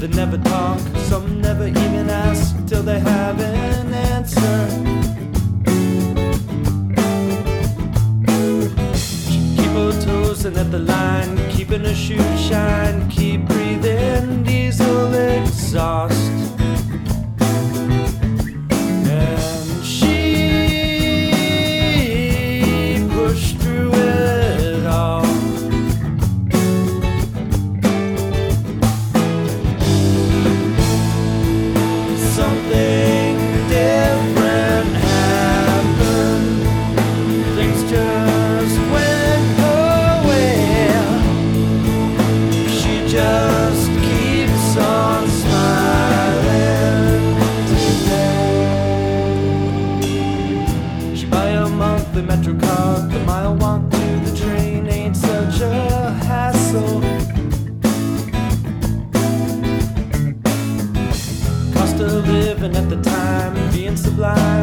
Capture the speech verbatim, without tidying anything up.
they never talk. Some never even ask till they have an answer. Keep her toes and at the line, keeping her shoes shine. Keep breathing diesel exhaust. And she pushed through it all. Something different happened. Things just went her way. She just keeps on smiling today. She buy a monthly Metro card. The mile walk to the train ain't such a hassle. Cost of living at the time, being sublime.